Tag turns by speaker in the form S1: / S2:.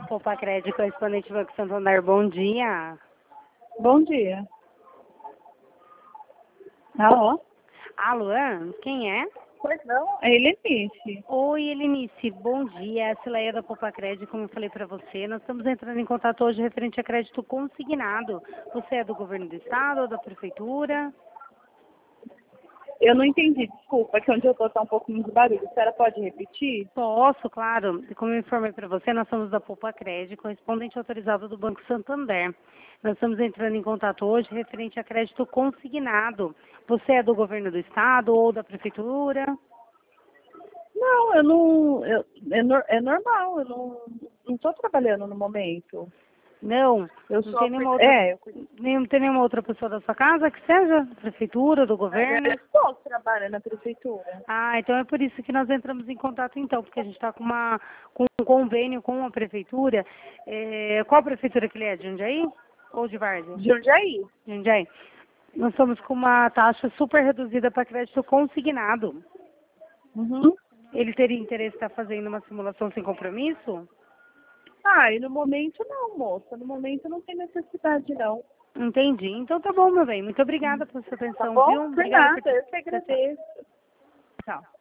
S1: Poupa Crédito, correspondente Banco Santander, bom dia.
S2: Bom dia. Alô?
S1: Alô, quem é?
S2: Pois não? É Helenice.
S1: Oi, Helenice, bom dia. A Cileia da Poupa Crédito, como eu falei para você, nós estamos entrando em contato hoje referente a crédito consignado. Você é do governo do estado ou da prefeitura?
S2: Eu não entendi, desculpa, que onde eu tô tá um pouco de barulho. A senhora pode repetir?
S1: Posso, claro. Como eu informei para você, nós somos da Poupa Crédito, correspondente autorizado do Banco Santander. Nós estamos entrando em contato hoje referente a crédito consignado. Você é do governo do estado ou da prefeitura?
S2: Não, eu não. É normal, eu não tô trabalhando no momento.
S1: Não,
S2: Eu
S1: não
S2: sou.
S1: tem nenhuma outra, não tem nenhuma outra pessoa da sua casa que seja da prefeitura, do governo?
S2: Eu estou trabalhando na prefeitura.
S1: Ah, então é por isso que nós entramos em contato então, porque a gente está com um convênio com a prefeitura. Qual prefeitura que ele é? De Jundiaí ou de Várzea?
S2: De Jundiaí.
S1: Jundiaí. Nós estamos com uma taxa super reduzida para crédito consignado.
S2: Uhum.
S1: Ele teria interesse em estar fazendo uma simulação sem compromisso?
S2: Ah, e no momento não, moça. No momento não tem necessidade, não.
S1: Entendi. Então tá bom, meu bem. Muito obrigada pela sua
S2: Tá
S1: atenção,
S2: bom?
S1: viu?
S2: Por
S1: Obrigada
S2: nada, eu que agradeço.
S1: Tchau.